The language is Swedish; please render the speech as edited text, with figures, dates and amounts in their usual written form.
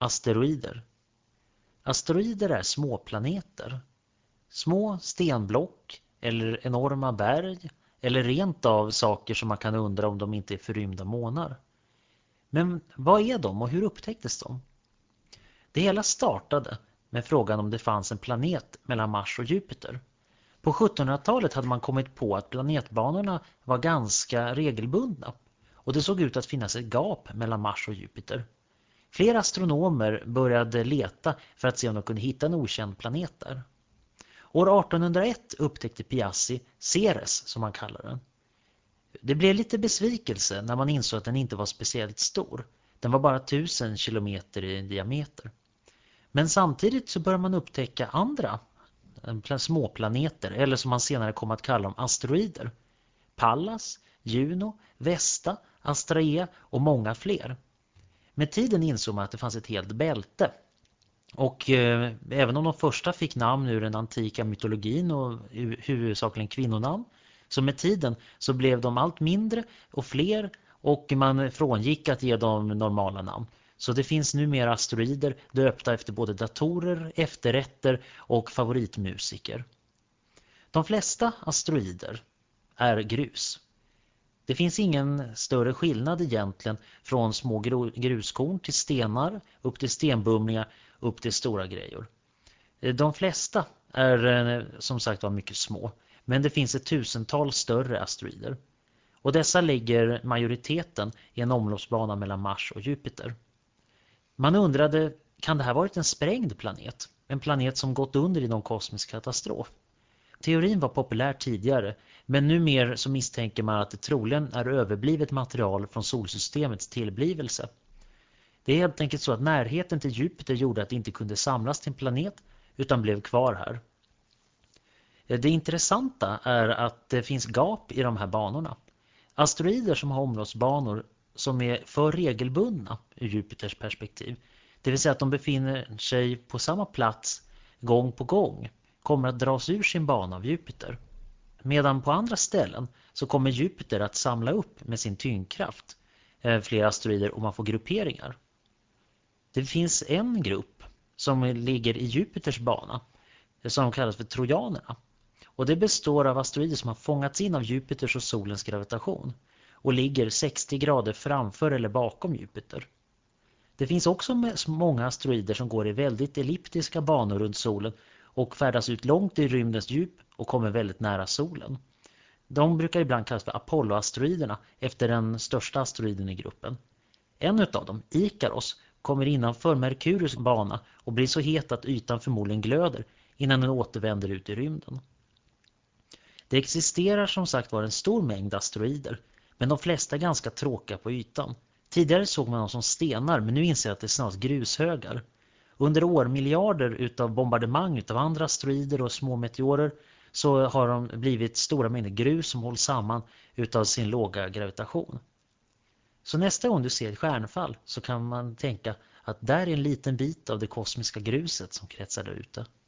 Asteroider. Asteroider är småplaneter. Små stenblock eller enorma berg eller rent av saker som man kan undra om de inte är förrymda månar. Men vad är de och hur upptäcktes de? Det hela startade med frågan om det fanns en planet mellan Mars och Jupiter. På 1700-talet hade man kommit på att planetbanorna var ganska regelbundna och det såg ut att finnas ett gap mellan Mars och Jupiter. Flera astronomer började leta för att se om de kunde hitta en okänd planet där. År 1801 upptäckte Piazzi Ceres, som man kallar den. Det blev lite besvikelse när man insåg att den inte var speciellt stor. Den var bara 1000 kilometer i diameter. Men samtidigt så började man upptäcka andra småplaneter, eller som man senare kom att kalla dem asteroider. Pallas, Juno, Vesta, Astraea och många fler. Med tiden insåg man att det fanns ett helt bälte. Och även om de första fick namn ur den antika mytologin och huvudsakligen kvinnonamn, så med tiden så blev de allt mindre och fler och man frångick att ge dem normala namn. Så det finns numera asteroider döpta efter både datorer, efterrätter och favoritmusiker. De flesta asteroider är grus. Det finns ingen större skillnad egentligen från små gruskorn till stenar, upp till stenbumlingar, upp till stora grejer. De flesta är som sagt var mycket små, men det finns ett tusental större asteroider. Och dessa ligger majoriteten i en omloppsbana mellan Mars och Jupiter. Man undrade, kan det här varit en sprängd planet? En planet som gått under i någon kosmisk katastrof? Teorin var populär tidigare, men numera så misstänker man att det troligen är överblivet material från solsystemets tillblivelse. Det är helt enkelt så att närheten till Jupiter gjorde att det inte kunde samlas till en planet utan blev kvar här. Det intressanta är att det finns gap i de här banorna. Asteroider som har omloppsbanor som är för regelbundna ur Jupiters perspektiv, det vill säga att de befinner sig på samma plats gång på gång, kommer att dras ur sin bana av Jupiter. Medan på andra ställen så kommer Jupiter att samla upp med sin tyngdkraft flera asteroider och man får grupperingar. Det finns en grupp som ligger i Jupiters bana som kallas för trojanerna. Och det består av asteroider som har fångats in av Jupiters och solens gravitation och ligger 60 grader framför eller bakom Jupiter. Det finns också många asteroider som går i väldigt elliptiska banor runt solen och färdas ut långt i rymdens djup och kommer väldigt nära solen. De brukar ibland kallas för Apollo-asteroiderna efter den största asteroiden i gruppen. En av dem, Ikaros, kommer innanför Merkurius bana och blir så het att ytan förmodligen glöder innan den återvänder ut i rymden. Det existerar som sagt var en stor mängd asteroider, men de flesta är ganska tråkiga på ytan. Tidigare såg man dem som stenar, men nu inser jag att det är snarast grushögar. Under årmiljarder utav bombardemang utav andra asteroider och små meteorer så har de blivit stora mängder grus som hålls samman utav sin låga gravitation. Så nästa gång du ser ett stjärnfall så kan man tänka att där är en liten bit av det kosmiska gruset som kretsar där ute.